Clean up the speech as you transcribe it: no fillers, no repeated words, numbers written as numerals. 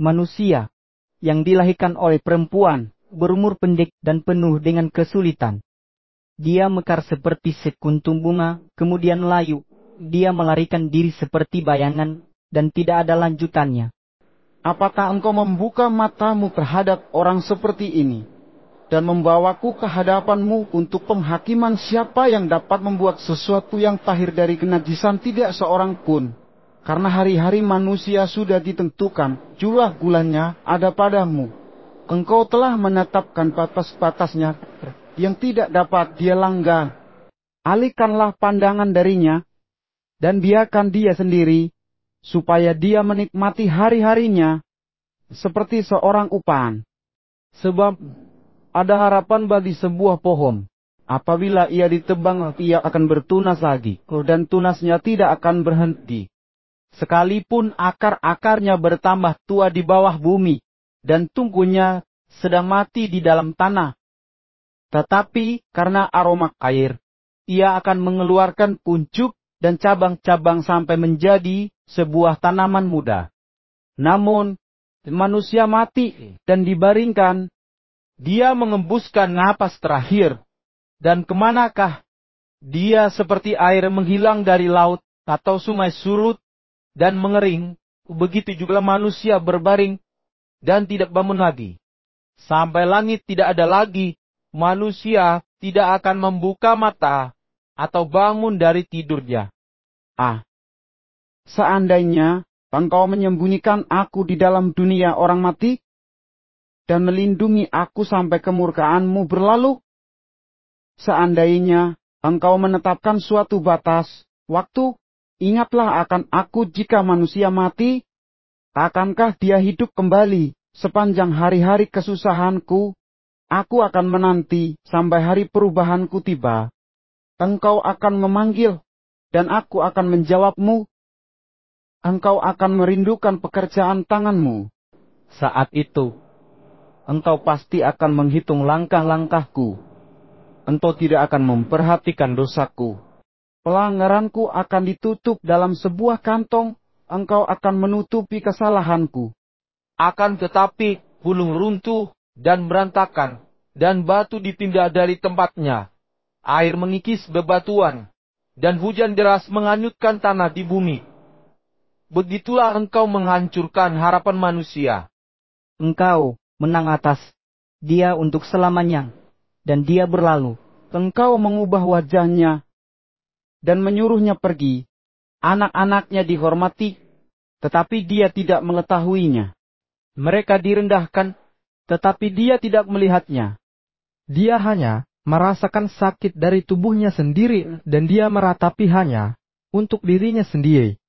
manusia yang dilahirkan oleh perempuan, berumur pendek dan penuh dengan kesulitan. Dia mekar seperti sekuntum bunga, kemudian layu. Dia melarikan diri seperti bayangan, dan tidak ada lanjutannya. Apakah engkau membuka matamu terhadap orang seperti ini, dan membawaku ke hadapanmu untuk penghakiman siapa yang dapat membuat sesuatu yang tahir dari kenajisan tidak seorang pun? Karena hari-hari manusia sudah ditentukan, jumlah bulannya ada padamu. Engkau telah menetapkan batas-batasnya yang tidak dapat dia langgar. Alihkanlah pandangan darinya, dan biarkan dia sendiri, supaya dia menikmati hari-harinya seperti seorang upan. Sebab ada harapan bagi sebuah pohon. Apabila ia ditebang, ia akan bertunas lagi, dan tunasnya tidak akan berhenti. Sekalipun akar-akarnya bertambah tua di bawah bumi, dan tungkunya sedang mati di dalam tanah, tetapi karena aroma air, ia akan mengeluarkan kuncup dan cabang-cabang sampai menjadi sebuah tanaman muda. Namun, manusia mati dan dibaringkan. Dia mengembuskan napas terakhir. Dan kemanakah? Dia seperti air menghilang dari laut atau sungai surut dan mengering. Begitu juga manusia berbaring dan tidak bangun lagi. Sampai langit tidak ada lagi, manusia tidak akan membuka mata atau bangun dari tidurnya. Seandainya engkau menyembunyikan aku di dalam dunia orang mati, dan melindungi aku sampai kemurkaanmu berlalu. Seandainya engkau menetapkan suatu batas waktu, ingatlah akan aku jika manusia mati, akankah dia hidup kembali sepanjang hari-hari kesusahanku? Aku akan menanti sampai hari perubahanku tiba. Engkau akan memanggil, dan aku akan menjawabmu. Engkau akan merindukan pekerjaan tanganmu. Saat itu, engkau pasti akan menghitung langkah-langkahku. Engkau tidak akan memperhatikan dosaku. Pelanggaranku akan ditutup dalam sebuah kantong. Engkau akan menutupi kesalahanku. Akan tetapi gunung runtuh dan berantakan, dan batu dipindah dari tempatnya. Air mengikis bebatuan, dan hujan deras menghanyutkan tanah di bumi. Begitulah engkau menghancurkan harapan manusia. Engkau menang atas dia untuk selamanya, dan dia berlalu. Engkau mengubah wajahnya, dan menyuruhnya pergi. Anak-anaknya dihormati, tetapi dia tidak mengetahuinya. Mereka direndahkan, tetapi dia tidak melihatnya. Dia hanya merasakan sakit dari tubuhnya sendiri, dan dia meratapi hanya untuk dirinya sendiri.